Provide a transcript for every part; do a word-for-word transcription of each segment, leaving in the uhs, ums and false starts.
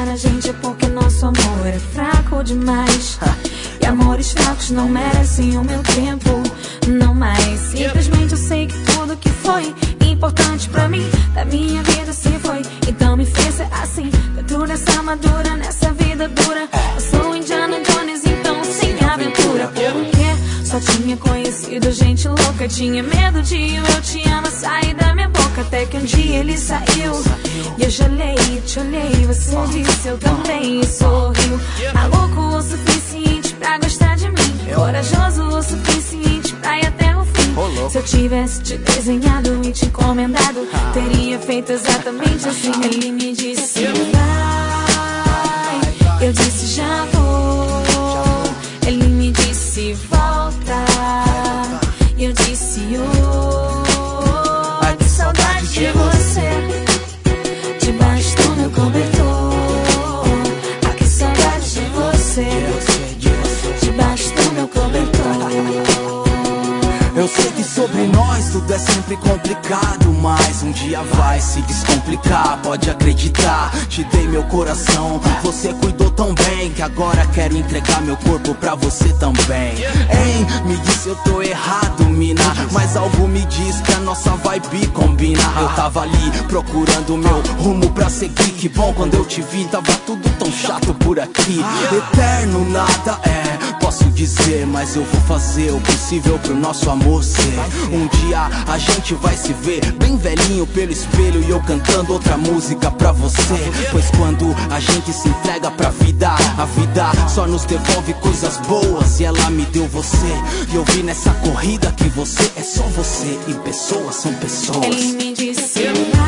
afastar a gente é porque nosso amor é fraco demais. E amores fracos não merecem o meu tempo, não mais. Simplesmente eu sei que tudo que foi importante pra mim, da minha vida se foi. Então me fez ser assim, dentro dessa armadura, nessa vida dura. Eu sou Indiana Jones, então sem aventura. Porque só tinha conhecido gente louca, tinha medo de eu te amo sair da minha boca. Até que um dia ele saiu e eu gelei, te olhei, você disse eu também e sorriu. Maluco o suficiente pra gostar de mim, corajoso o suficiente pra ir até o fim. Se eu tivesse te desenhado e te encomendado, teria feito exatamente assim. Ele me disse vai, eu disse já vou. Ele me disse volta, e eu disse oh, que saudade de você, debaixo do meu cobertor. Ah, que saudade de você, debaixo do meu cobertor. Eu sei que sobre nós tudo é sempre complicado, mas um dia vai se descomplicar, pode acreditar. Te dei meu coração, você cuidou tão bem que agora quero entregar meu corpo pra você também. Hein, me disse eu tô errado, mina, mas algo me diz que a nossa vibe combina. Eu tava ali procurando meu rumo pra seguir, que bom quando eu te vi, tava tudo tão chato por aqui. Eterno nada é, posso dizer, mas eu vou fazer o possível pro nosso amor ser. Um dia a gente vai se ver bem velhinho pelo espelho e eu cantando outra música pra você. Pois quando a gente se entrega pra vida, a vida só nos devolve coisas boas, e ela me deu você. E eu vi nessa corrida que você é só você e pessoas são pessoas. Ele me disse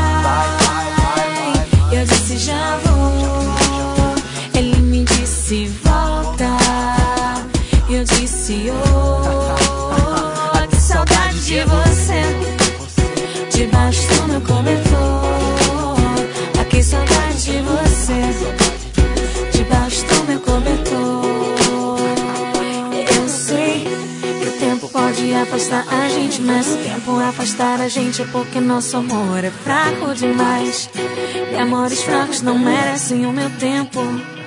vai, eu disse já vou. Ele me disse volta, eu disse oh, que saudade de você, debaixo do meu cobertor. Ah, que saudade de você, debaixo do meu cobertor. Eu sei que o tempo pode afastar a gente, mas se o tempo afastar a gente é porque nosso amor é fraco demais. E amores fracos não merecem o meu tempo.